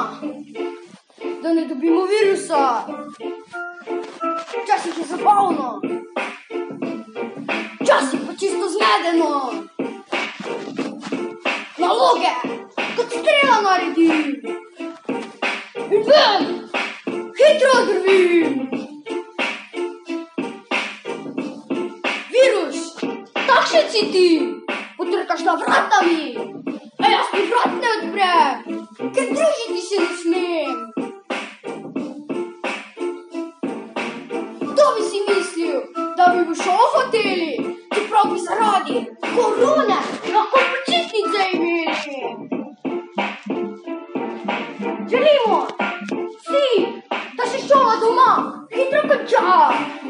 doma, da ne dobimo virusa. Včasih je zabavno, včasih pa čisto zmedeno. Naloge, kot strela naredim. In ven, hitro drvim. Virus, takšen si ti, potrkaš na vrata mi, a jaz ti vrat ne odprem, ker družiti se ne smem. Kdo bi si mislil, da bi v šolo hoteli, čeprav bi zaradi korone lahko počitnice imeli. Želimo vsi, da se šola doma hitro konča.